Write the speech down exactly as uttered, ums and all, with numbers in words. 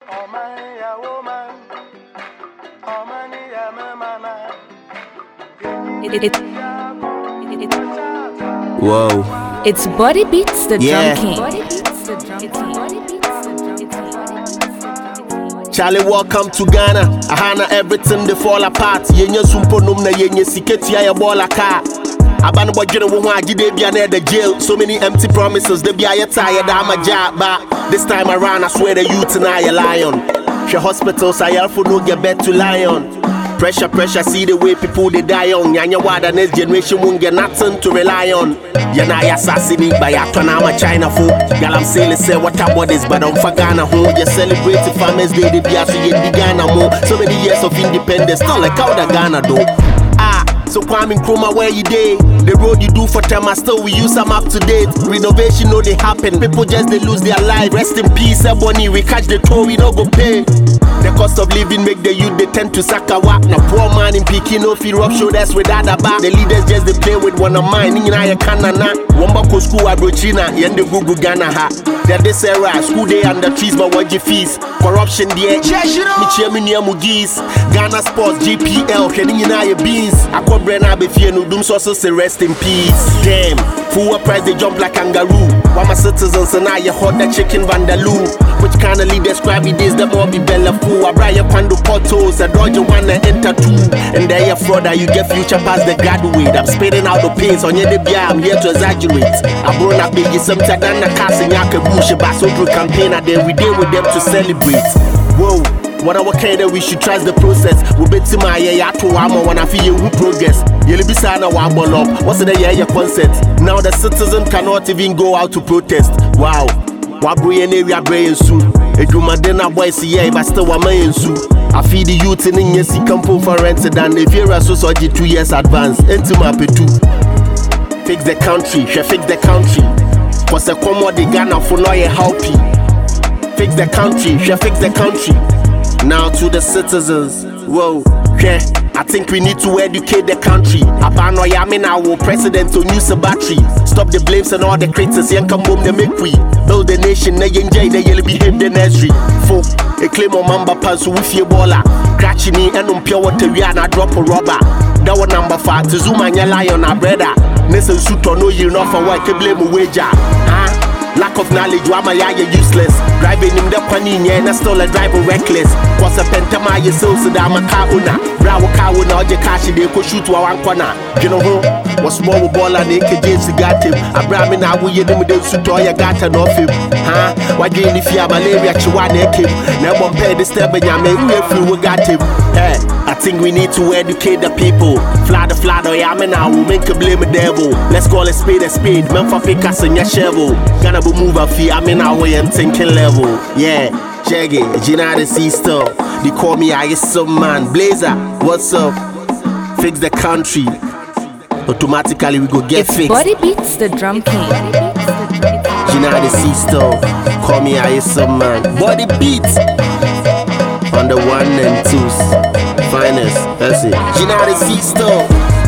It, it, it, it, Whoa. It's Body Beats the Yeah. Drum King. Charlie, welcome to Ghana. Ahana everything they fall apart. Yenya sumpo numna yenye siketi ya bola ka. Abana bojene wo ho agide bia na the jail. So many empty promises. They be a tired I'm a job, but this time around I swear the youth and I a lion. She hospitals I for no get back to lion. Pressure, pressure, see the way people they die young. Yanya wada next generation won't get nothing to rely on. Yana ya assassinate by a ton I'm a China fool. Y'all I'm saying say what about this, but I'm for Ghana home. You celebrate the Farmers Day, the Biasu the Ghana more. So many years of independence, not like how the Ghana do. Ah, so Kwame Nkrumah where you day? The road you do for time, still we use them up to date. Renovation no they happen, people just they lose their life. Rest in peace, everybody we catch the toll, we no go pay. The cost of living make the youth they tend to sack a whack. Now poor man in Peking no feel rough shoulders without a back. The leaders just they play with one of mine. In a canana, Wamba ko school abrochina, yende gugu Ghana ha. That this era school day under trees, but what you fees? Corruption there. Michemi niya mugis. Ghana Sports G P L heading in our beans. Akwa brena be fear no doom so say rest in peace. Damn, full price they jump like kangaroo. Why my citizens and I you hot that chicken vandaloo. Which kind of lead describe it is the more be bella fool. I buy your pando portals, I dodge you wanna enter two. And there you fraud that you get future past the graduate. I'm spitting out the pains on your debut, I'm here to exaggerate. I brought up big some tadana cast and yaka bush about so through campaign and then we deal with them to celebrate. Whoa. What our kind that we should trust the process. We bet to my yeah to armor when I feel you progress. You'll be sad now one ball up. What's the yeah your concept? Now the citizen cannot even go out to protest. Wow. Wabri and area brain soon. A Jumadena boy see yeah, but still a man soon. I feed the youth in India see campo for rented and if you're a society two years advance. Into my petu. Fix the country, she fix the country. Cause the commode the Ghana for no helping. Fix the country, she fix the country. Now to the citizens, whoa, yeah. I think we need to educate the country. Apano yami now president to use a battery. Stop the blames and all the critics. Yan come home the make we build the nation. They enjoy the yellow behave the nursery. Folk, a claim on mamba pass with your baller. Catching me and on pure water we are not drop a rubber. That one number five to zoom and your lion our brother. Nessa suit or no you not for what can blame a wager. Huh? Lack of knowledge, why my eye useless. Driving him the panini and I still a driver reckless. Cause a pentama you so so damn a car owner. Brow car with all your cash they could shoot to one corner. You know who? Was small ball and they could just got him. A bramin now we them with them suit or you got an off him. Huh? Why didn't if you have malaria chihuahua neck him? Never pay the step and you make me we got him. Hey, I think we need to educate the people. Fly the fly the yaman now we make a blame a devil. Let's call a spade a spade. Man for pick us in your shovel. Gonna be move a fee, I'm in our way and thinking level. Yeah, Shaggy, Gina the sea stuff. They call me I is some man. Blazer, what's up? Fix the country. Automatically we go get It's fixed. Body Beats the Drum King. Gina the sea stuff. Call me I is some man. Body beats on the one and twos. Finest, that's it. Gina the sea stuff.